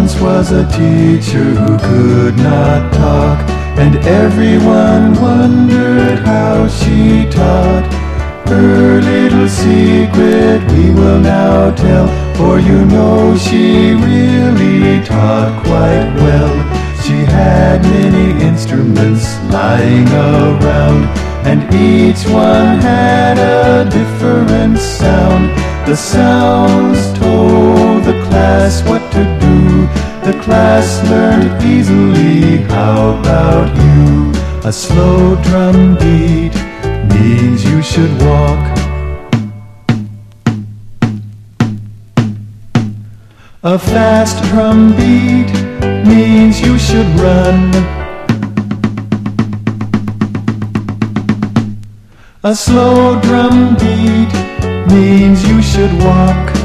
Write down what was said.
once was a teacher who could not talk, and everyone wondered how she taught. Her little secret we will now tell, for you know she really taught quite well. She had many instruments lying around, and each one had a different sound. The sounds told the class what to do. The class learned easily. How about you? A slow drum beat means you should walk. A fast drum beat means you should run. A slow drum beat means you should walk.